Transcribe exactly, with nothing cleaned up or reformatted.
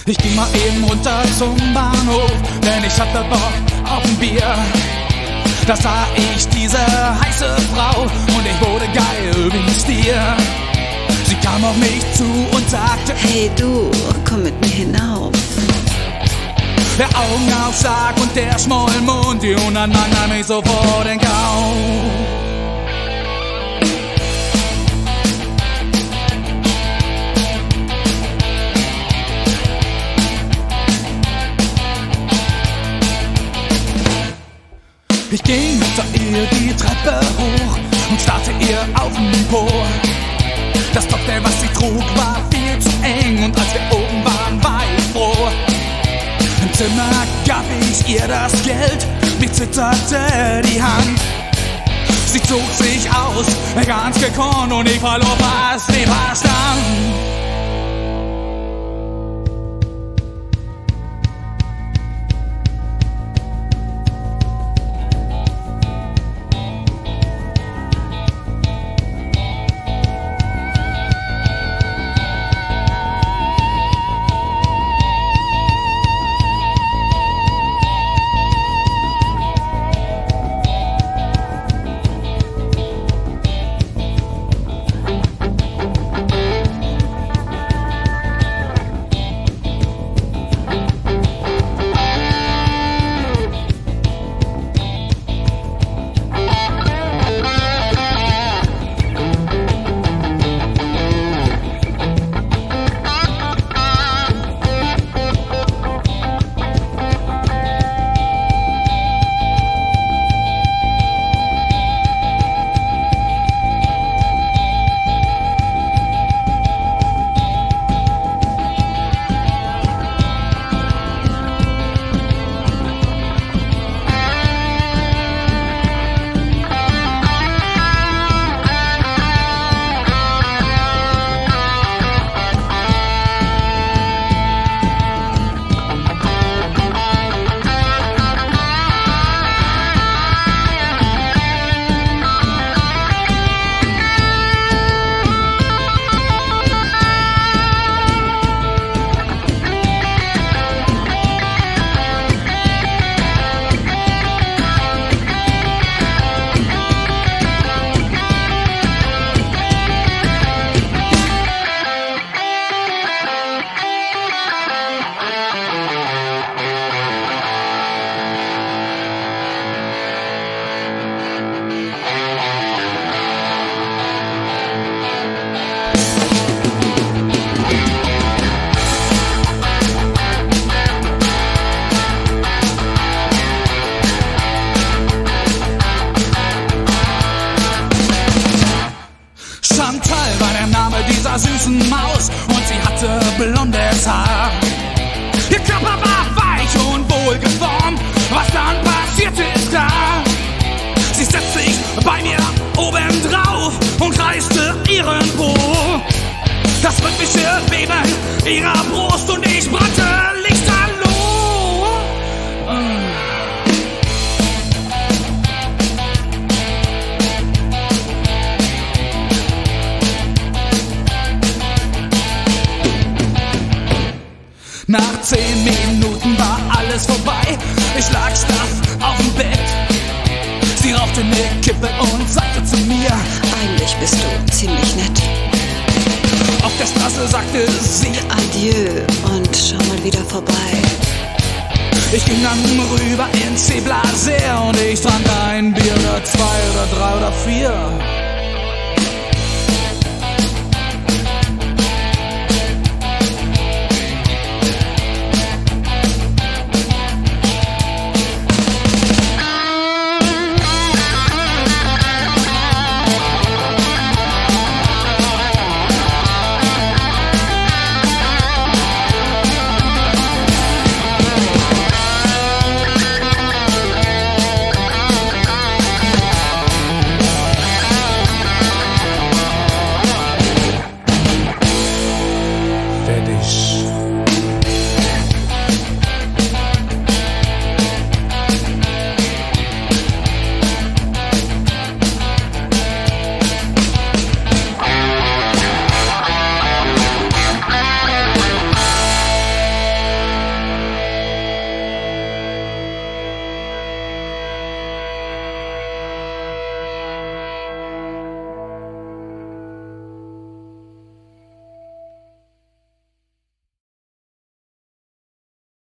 Ich ging mal eben runter zum Bahnhof, denn ich hatte Bock auf ein Bier. Da sah ich diese heiße Frau und ich wurde geil wie ein Stier. Sie kam auf mich zu und sagte: Hey du, komm mit mir hinauf. Der Augenaufschlag und der Schmollmund, die hundert Mann nahm ich sofort in Kauf. Ich ging hinter ihr die Treppe hoch und starrte ihr auf den Po. Das Cocktail, was sie trug, war viel zu eng und als wir oben waren, war ich froh. Im Zimmer gab ich ihr das Geld, mir zitterte die Hand. Sie zog sich aus, ganz gekonnt, und ich verlor fast den Verstand. Chantal war der Name dieser süßen Maus und sie hatte blondes Haar. Ihr Körper war weich und wohlgeformt, was dann passierte ist klar. Sie setzte sich bei mir oben drauf und reißte ihren Po. Das rhythmische Beben ihrer Brust und ich brannte lichterloh. Nach zehn Minuten war alles vorbei. Ich lag schlaff auf dem Bett. Sie rauchte eine Kippe und sagte zu mir: Eigentlich bist du ziemlich nett. Auf der Straße sagte sie Adieu und schau mal wieder vorbei. Ich ging dann rüber ins Chez Blasé und ich trank ein Bier oder zwei oder drei oder vier.